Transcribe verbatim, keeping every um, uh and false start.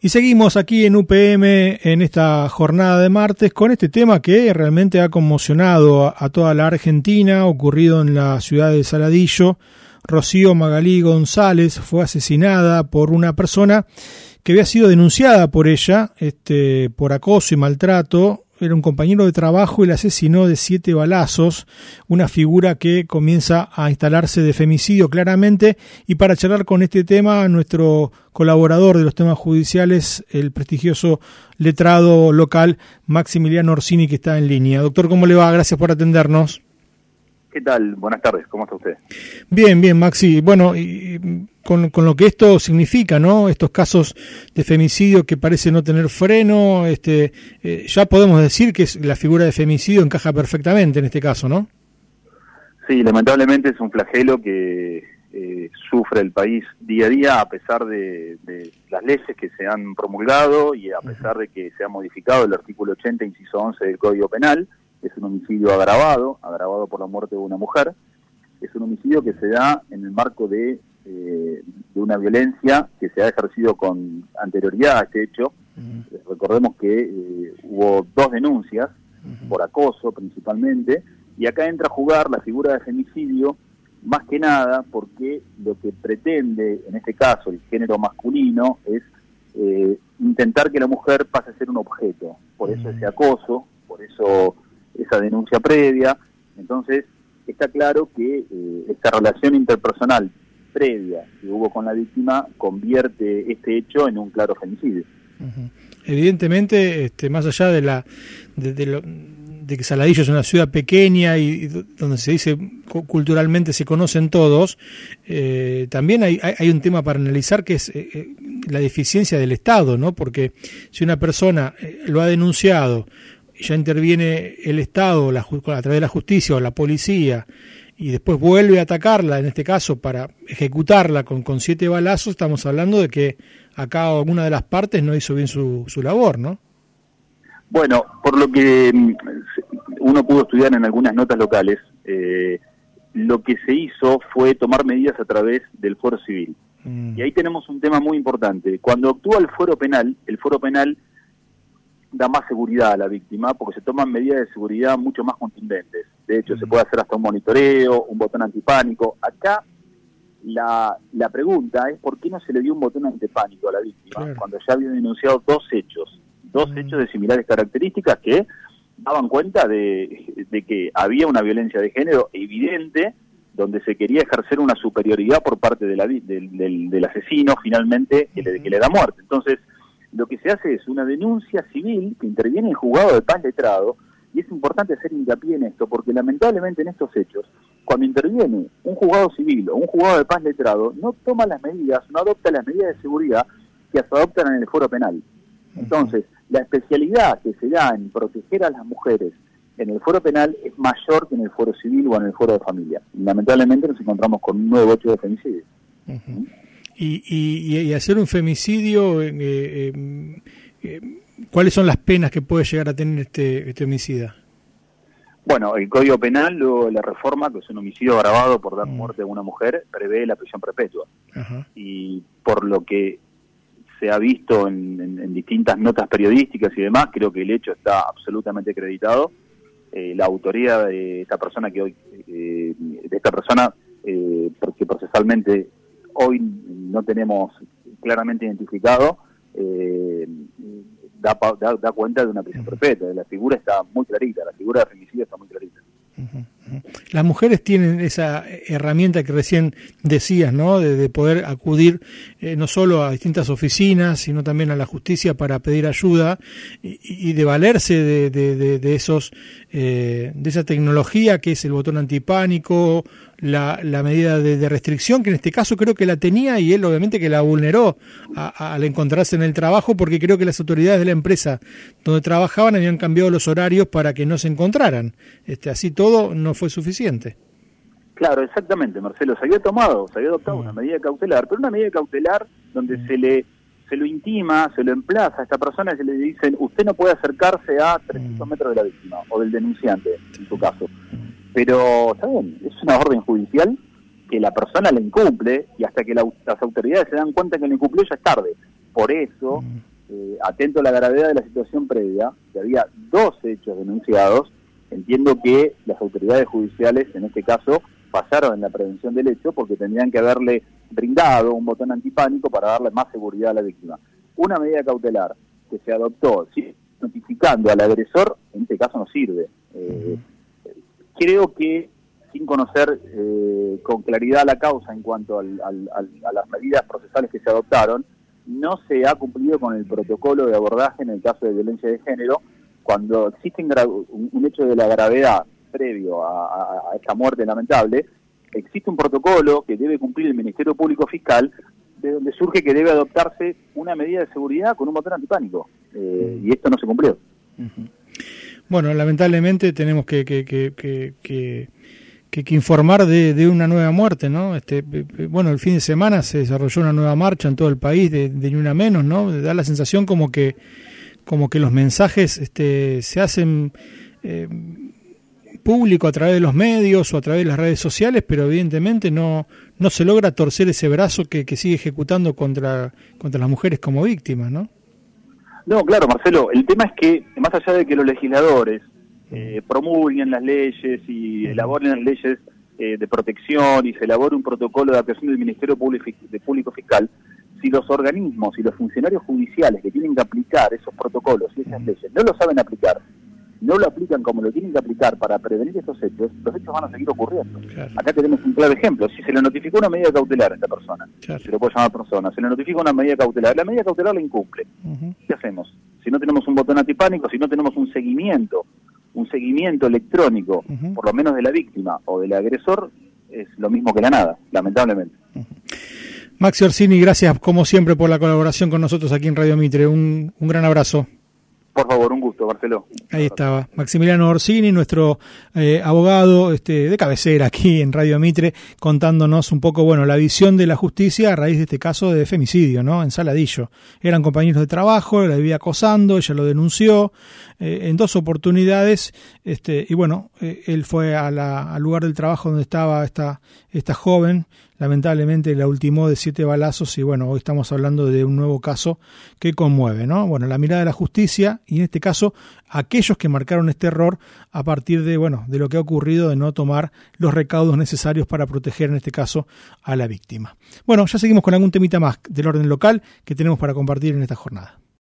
Y seguimos aquí en U P M en esta jornada de martes con este tema que realmente ha conmocionado a, a toda la Argentina, ocurrido en la ciudad de Saladillo. Rocío Magalí González fue asesinada por una persona que había sido denunciada por ella este, por acoso y maltrato. Era un compañero de trabajo y la asesinó de siete balazos, una figura que comienza a instalarse de femicidio claramente. Y para charlar con este tema, nuestro colaborador de los temas judiciales, el prestigioso letrado local Maximiliano Orsini, que está en línea. Doctor, ¿cómo le va? Gracias por atendernos. ¿Qué tal? Buenas tardes, ¿cómo está usted? Bien, bien, Maxi. Bueno, y con, con lo que esto significa, ¿no? Estos casos de femicidio que parece no tener freno, este, eh, ya podemos decir que es, la figura de femicidio encaja perfectamente en este caso, ¿no? Sí, lamentablemente es un flagelo que eh, sufre el país día a día, a pesar de, de las leyes que se han promulgado y a pesar de que se ha modificado el artículo ochenta, inciso once del Código Penal. Es un homicidio agravado, agravado por la muerte de una mujer. Es un homicidio que se da en el marco de, eh, de una violencia que se ha ejercido con anterioridad a este hecho. Uh-huh. Recordemos que eh, hubo dos denuncias, uh-huh, por acoso principalmente, y acá entra a jugar la figura de femicidio, más que nada porque lo que pretende, en este caso, el género masculino, es eh, intentar que la mujer pase a ser un objeto. Por eso uh-huh. ese acoso, por eso esa denuncia previa. Entonces está claro que eh, esta relación interpersonal previa que hubo con la víctima convierte este hecho en un claro femicidio. Uh-huh. Evidentemente, este, más allá de la de, de, lo, de que Saladillo es una ciudad pequeña y, y donde se dice culturalmente se conocen todos, eh, también hay, hay, hay un tema para analizar que es eh, la deficiencia del Estado, ¿no? Porque si una persona eh, lo ha denunciado, ya interviene el Estado la, a través de la justicia o la policía y después vuelve a atacarla, en este caso para ejecutarla con, con siete balazos, estamos hablando de que acá alguna de las partes no hizo bien su, su labor, ¿no? Bueno, por lo que uno pudo estudiar en algunas notas locales, eh, lo que se hizo fue tomar medidas a través del fuero civil. Mm. Y ahí tenemos un tema muy importante. Cuando actúa el fuero penal, el fuero penal da más seguridad a la víctima porque se toman medidas de seguridad mucho más contundentes. De hecho, mm. se puede hacer hasta un monitoreo, un botón antipánico. Acá la, la pregunta es por qué no se le dio un botón antipánico a la víctima, claro, cuando ya había denunciado dos hechos, dos mm. hechos de similares características que daban cuenta de, de que había una violencia de género evidente, donde se quería ejercer una superioridad por parte de la, del, del, del asesino, finalmente, que, mm. le, que le da muerte. Entonces, lo que se hace es una denuncia civil que interviene el juzgado de paz letrado, y es importante hacer hincapié en esto, porque lamentablemente en estos hechos, cuando interviene un juzgado civil o un juzgado de paz letrado, no toma las medidas, no adopta las medidas de seguridad que se adoptan en el fuero penal. Entonces, la especialidad que se da en proteger a las mujeres en el fuero penal es mayor que en el fuero civil o en el fuero de familia. Y lamentablemente nos encontramos con un nuevo hecho de femicidio. Uh-huh. ¿Mm? Y, y, y hacer un femicidio, eh, eh, eh, ¿cuáles son las penas que puede llegar a tener este, este homicida? Bueno, el Código Penal, luego la reforma, que es un homicidio agravado por dar muerte a una mujer, prevé la prisión perpetua. Ajá. Y por lo que se ha visto en, en, en distintas notas periodísticas y demás, creo que el hecho está absolutamente acreditado. Eh, la autoría de esta persona que hoy, eh, de esta persona, eh, porque procesalmente hoy no tenemos claramente identificado, eh, da, da, da cuenta de una prisión uh-huh. perpetua. La figura está muy clarita, la figura de femicidio está muy clarita. Uh-huh. Las mujeres tienen esa herramienta que recién decías, ¿no? De, de poder acudir eh, no solo a distintas oficinas, sino también a la justicia para pedir ayuda y, y de valerse de, de, de, de esos eh, de esa tecnología que es el botón antipánico, la, la medida de, de restricción, que en este caso creo que la tenía y él obviamente que la vulneró a, a, al encontrarse en el trabajo, porque creo que las autoridades de la empresa donde trabajaban habían cambiado los horarios para que no se encontraran. Este, así todo no fue suficiente. Claro, exactamente, Marcelo. Se había tomado, se había adoptado uh-huh. una medida cautelar, pero una medida cautelar donde uh-huh. se le se lo intima, se lo emplaza a esta persona y se le dicen, usted no puede acercarse a trescientos uh-huh. metros de la víctima, o del denunciante, en su caso. Pero, está bien, es una orden judicial que la persona la incumple y hasta que la, las autoridades se dan cuenta que la incumplió ya es tarde. Por eso, uh-huh. eh, atento a la gravedad de la situación previa, que había dos hechos denunciados, entiendo que las autoridades judiciales, en este caso, pasaron en la prevención del hecho porque tendrían que haberle brindado un botón antipánico para darle más seguridad a la víctima. Una medida cautelar que se adoptó, ¿sí?, notificando al agresor, en este caso no sirve. Eh, creo que, sin conocer eh, con claridad la causa en cuanto al, al, al, a las medidas procesales que se adoptaron, no se ha cumplido con el protocolo de abordaje en el caso de violencia de género. Cuando existe un, un hecho de la gravedad previo a, a, a esta muerte lamentable, existe un protocolo que debe cumplir el Ministerio Público Fiscal, de donde surge que debe adoptarse una medida de seguridad con un botón antipánico, eh, y esto no se cumplió. Uh-huh. Bueno, lamentablemente tenemos que que, que, que, que, que, que informar de, de una nueva muerte, ¿no? Este, bueno, el fin de semana se desarrolló una nueva marcha en todo el país de, de Ni Una Menos, ¿no? Da la sensación como que como que los mensajes este, se hacen eh, público a través de los medios o a través de las redes sociales, pero evidentemente no no se logra torcer ese brazo que, que sigue ejecutando contra contra las mujeres como víctimas, ¿no? No, claro, Marcelo, el tema es que, más allá de que los legisladores eh, promulguen las leyes y elaboren las leyes eh, de protección y se elabore un protocolo de actuación del Ministerio Público Fiscal, si los organismos y los funcionarios judiciales que tienen que aplicar esos protocolos y esas leyes no lo saben aplicar, no lo aplican como lo tienen que aplicar para prevenir estos hechos, los hechos van a seguir ocurriendo. Claro. Acá tenemos un claro ejemplo. Si se le notificó una medida cautelar a esta persona, claro, se lo puede llamar persona, se le notifica una medida cautelar, la medida cautelar la incumple. Uh-huh. ¿Qué hacemos? Si no tenemos un botón antipánico, si no tenemos un seguimiento, un seguimiento electrónico, uh-huh, por lo menos de la víctima o del agresor, es lo mismo que la nada, lamentablemente. Uh-huh. Maxi Orsini, gracias como siempre por la colaboración con nosotros aquí en Radio Mitre. Un, un gran abrazo. Por favor, un gusto, Marcelo. Ahí estaba, Maximiliano Orsini, nuestro eh, abogado este, de cabecera aquí en Radio Mitre, contándonos un poco, bueno, la visión de la justicia a raíz de este caso de femicidio, ¿no? En Saladillo. Eran compañeros de trabajo, la vivía acosando, ella lo denunció eh, en dos oportunidades, este, y bueno, eh, él fue a la, al lugar del trabajo donde estaba esta, esta joven. Lamentablemente la ultimó de siete balazos y bueno, hoy estamos hablando de un nuevo caso que conmueve, ¿no? Bueno, la mirada de la justicia y en este caso aquellos que marcaron este error a partir de, bueno, de lo que ha ocurrido de no tomar los recaudos necesarios para proteger en este caso a la víctima. Bueno, ya seguimos con algún temita más del orden local que tenemos para compartir en esta jornada.